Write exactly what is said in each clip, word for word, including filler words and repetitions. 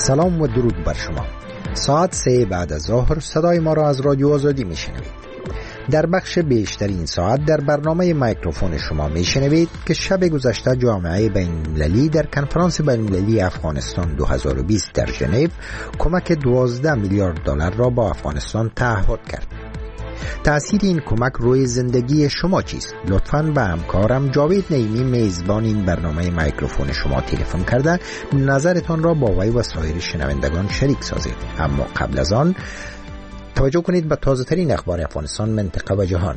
سلام و درود بر شما. ساعت سه بعد از ظهر صدای ما را از رادیو آزادی میشنوید. در بخش بیشتر این ساعت در برنامه میکروفون شما میشنوید که شب گذشته جامعه بین‌المللی در کنفرانس بین‌المللی افغانستان دو هزار و بیست در ژنو کمک دوازده میلیارد دلار را با افغانستان تعهد کرد. تأثیر این کمک روی زندگی شما چیست؟ لطفاً به همکارم جاوید نعیمی میزبان این برنامه میکروفون شما تلفن کرده نظرتان را با وی و سایر شنوندگان شریک سازید. اما قبل از آن توجه کنید به تازه ترین اخبار افغانستان، منطقه و جهان.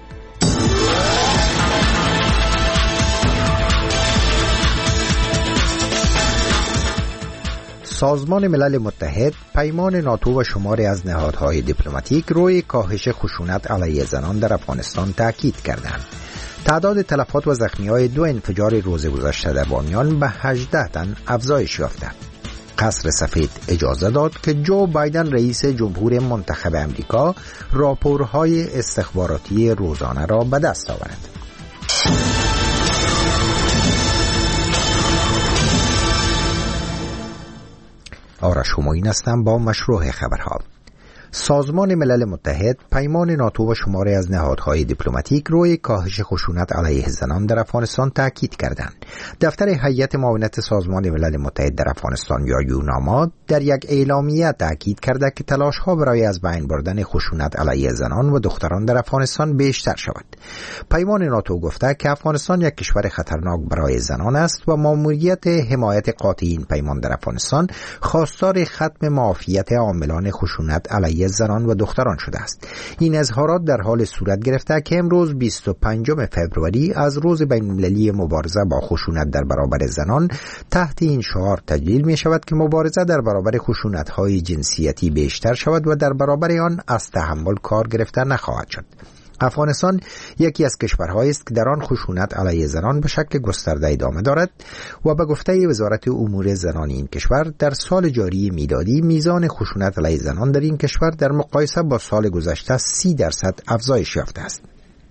سازمان ملل متحد پیمان ناتو و شماری از نهادهای دیپلماتیک روی کاهش خشونت علیه زنان در افغانستان تاکید کردند. تعداد تلفات و زخمی‌های دو انفجار روز گذشته در بامیان به هجده تن افزایش یافته. قصر سفید اجازه داد که جو بایدن رئیس جمهور منتخب امریکا راپورهای استخباراتی روزانه را به دست آورد. آرش همایون هستم با مشروع خبرها. سازمان ملل متحد پیمان ناتو و شماری از نهادهای دیپلماتیک روی کاهش خشونت علیه زنان در افغانستان تاکید کردند. دفتر هیئت معاونت سازمان ملل متحد در افغانستان یا یوناما در یک اعلامیه تاکید کرده که تلاش‌ها برای از بین بردن خشونت علیه زنان و دختران در افغانستان بیشتر شود. پیمان ناتو گفته که افغانستان یک کشور خطرناک برای زنان است و ماموریت حمایت قاطع این پیمان در افغانستان خواستار ختم معافیت عاملان خشونت علیه زنان و دختران شده است. این اظهارات در حال صورت گرفته که امروز بیست و پنجم فوریه از روز بین‌المللی مبارزه با خشونت در برابر زنان تحت این شعار تجلیل می شود که مبارزه در برابر خشونت‌های جنسیتی بیشتر شود و در برابر آن از تحمل کار گرفته نخواهد شد. افغانستان یکی از کشورهایی است که در آن خشونت علیه زنان به شکل گسترده ادامه دارد و به گفته وزارت امور زنان این کشور در سال جاری میلادی میزان خشونت علیه زنان در این کشور در مقایسه با سال گذشته سی درصد افزایش یافته است.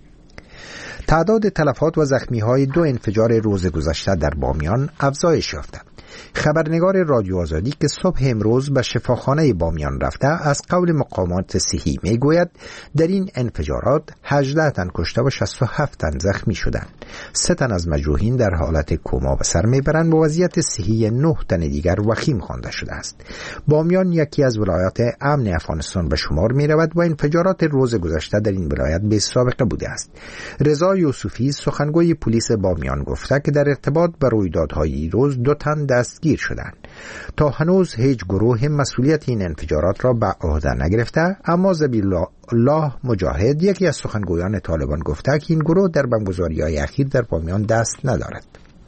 تعداد تلفات و زخمی‌های دو انفجار روز گذشته در بامیان افزایش یافته. خبرنگار رادیو آزادی که صبح امروز به شفاخانه بامیان رفته از قول مقامات صحی می گوید در این انفجارات هجده تن کشته و شصت و هفت تن زخمی شدند. سه تن از مجروحین در حالت کما به سر می برند و وضعیت صحی نه تن دیگر وخیم خوانده شده است. بامیان یکی از ولایات امن افغانستان به شمار می رود و انفجارات روز گذشته در این ولایت بی سابقه بوده است. رضا یوسفی سخنگوی پلیس بامیان گفته که در ارتباط با رویدادهای روز دو تن دستگیر شدند. تا هنوز هیچ گروه مسئولیت این انفجارات را به عهده نگرفته، اما ذبیح الله مجاهد یکی از سخنگویان طالبان گفته که این گروه در بمبگذاری‌های اخیر در بامیان دست ندارد.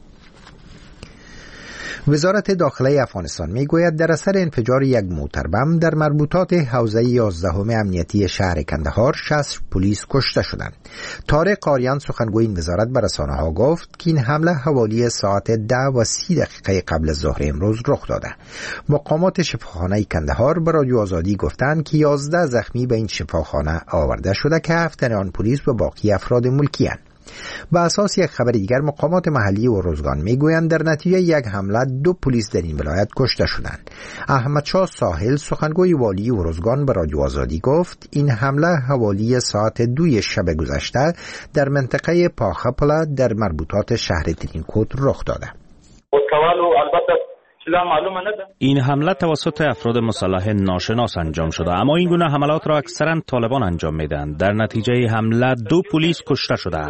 وزارت داخله افغانستان میگوید در اثر انفجار یک موتر بم در مربوطات حوزه یازدهم امنیتی شهر کندهار شصت پلیس کشته شدند. طارق قاریان سخنگوی این وزارت به رسانه‌ها گفت که این حمله حوالی ساعت ده و سی دقیقه قبل از ظهر امروز رخ داده. مقامات شفاخانه کندهار به رادیو آزادی گفتند که یازده زخمی به این شفاخانه آورده شده که هفت تن آن پلیس و باقی افراد ملکی اند. به اساس یک خبر دیگر مقامات محلی و روزگان میگویند در نتیجه یک حمله دو پلیس در این ولایت کشته شدند. احمد شاه ساحل سخنگوی والی و روزگان به رادیو آزادی گفت این حمله حوالی ساعت دوی شب گذشته در منطقه پاخپلا در مربوطات شهر ترینکوت رخ داده. این حمله توسط افراد مسلح ناشناس انجام شده، اما این گونه حملات را اکثرا طالبان انجام میدهند. در نتیجه حمله دو پلیس کشته شدند.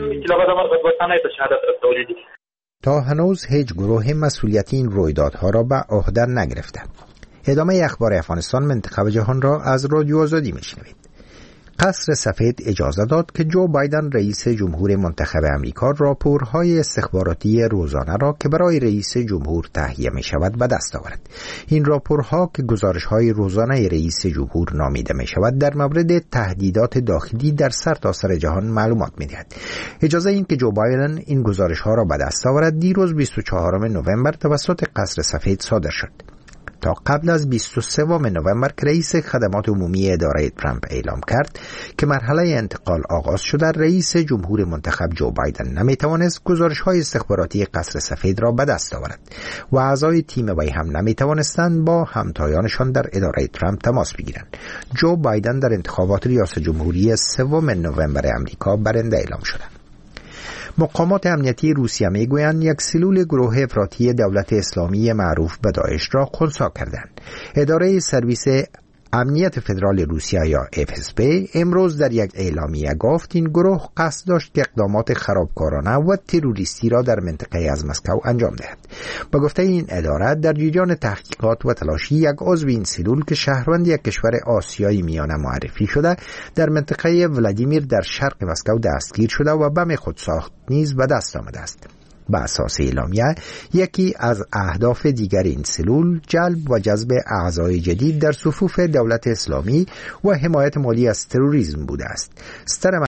تا هنوز هیچ گروه مسئولیتی این رویدادها را به عهده نگرفته. ادامه اخبار افغانستان، منطقه و جهان را از رادیو آزادی میشنوید. قصر سفید اجازه داد که جو بایدن رئیس جمهور منتخب امریکا راپورهای استخباراتی روزانه را که برای رئیس جمهور تهیه می شود به دست آورد. این راپورها که گزارش‌های روزانه رئیس جمهور نامیده می شود در مورد تهدیدات داخلی در سرتاسر جهان معلومات می دهد. اجازه این که جو بایدن این گزارش‌ها را به دست آورد دیروز بیست و چهارم نوامبر توسط قصر سفید صادر شد. تا قبل از بیست و سوم نوامبر که رئیس خدمات عمومی اداره ترامپ اعلام کرد که مرحله انتقال آغاز شده، رئیس جمهور منتخب جو بایدن نمیتوانست گزارش‌های استخباراتی قصر سفید را به دست آورد و اعضای تیم وی هم نمیتوانستند با همتایانشان در اداره ترامپ تماس بگیرند. جو بایدن در انتخابات ریاست جمهوری سوم نوامبر امریکا برنده اعلام شد. مقامات امنیتی روسیه میگویند یک سلول گروه افراطی دولت اسلامی معروف به داعش را خنثی کردند. اداره سرویس امنیت فدرال روسیه یا اف اس بی امروز در یک اعلامیه گفت این گروه قصد داشت که اقدامات خرابکارانه و تروریستی را در منطقه از مسکو انجام دهد. با گفته این اداره، در جریان تحقیقات و تلاشی، یک عضو این سلول که شهروند یک کشور آسیایی میانه معرفی شده در منطقه ولادیمیر در شرق مسکو دستگیر شده و بم خودساخت نیز به دست آمده است. به اساس اعلامیه، یکی از اهداف دیگر این سلول جلب و جذب اعضای جدید در صفوف دولت اسلامی و حمایت مالی از تروریسم بوده است.